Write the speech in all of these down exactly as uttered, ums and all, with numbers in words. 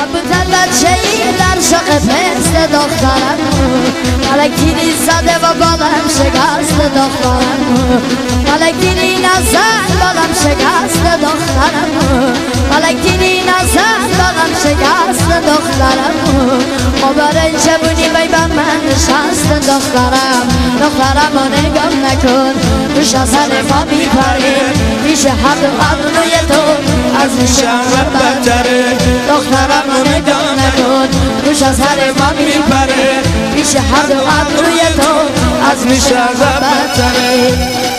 بودن بچه ای در شاق پست دخترم ملکینی زده و بالم شکست دخترم ملکینی نزد بالم شکست دخترم ملکینی نزد بالم شکست دخترم مبارن جبونی بی با من نشست دخترم دخترم رو نگام نکن روش از سر ما میپری میشه حد و ابروی تو از نشان بدتره دخترم رو نگاه نکن روش از سر ما میپره میشه حد و ابروی تو از نشان بدتره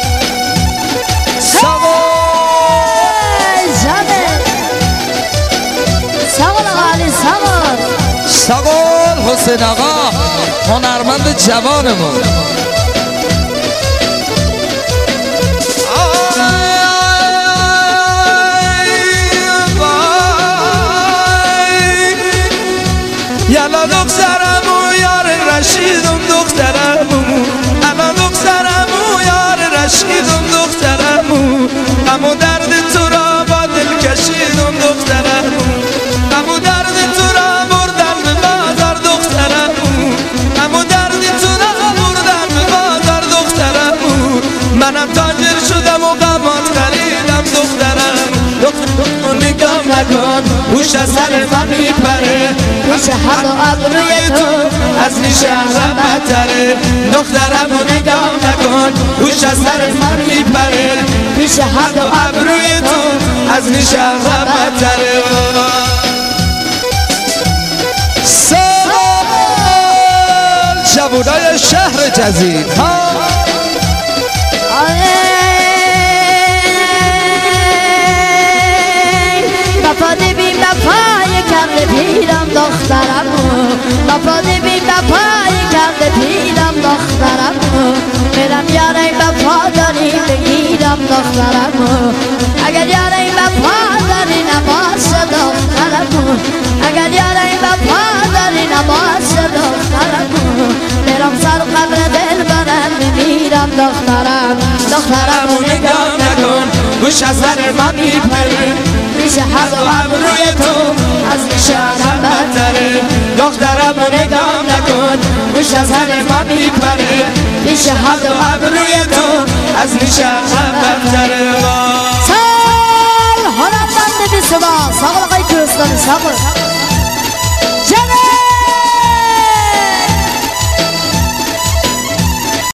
ساقل جانه ساقل آقا علی ساقل ساقل حسین آقا هنرمند جوانمون یالا دخترمو یار رشیدم دخترمو انا دخترمو یار رشیدم دخترمو اما درد تو را با دل کشیدم دخترمو اما درد تو را بردم به بازار دخترمو اما درد تو را بردم به بازار دخترمو منم تاجر شدم و قمات خریدم دخترمو دخترمو نگام نکن هوش از سر من میپره میشه حد و ابروی تو از نشانم بدتره دخترمو نگاه نکن هوش از سر من میپره میشه حد و ابروی تو از نشانم بدتره ساقل جوانای شهر جزیر بپاده بیم بپای کرده پیرم دخترمو بپاده بیم بپای کرده پیرم دخترمو برم یاره بپا داری بگیرم دخترمو اگر یاره بپا داری نباش دخترمو اگر یاره بپا داری نباش دخترمو برم سر قبر دل برم بمیرم دخترم دخترمو نگاه نکن گوش از سر من میپره میشه حد و ابروی تو از نشانم بدتره دخترمو نگاه نکن گوش از سر من میپره میشه حد و ابروی تو از نشانم بدتره سال هنرمند بی صدا ساقل آقای کوهستانی ساقل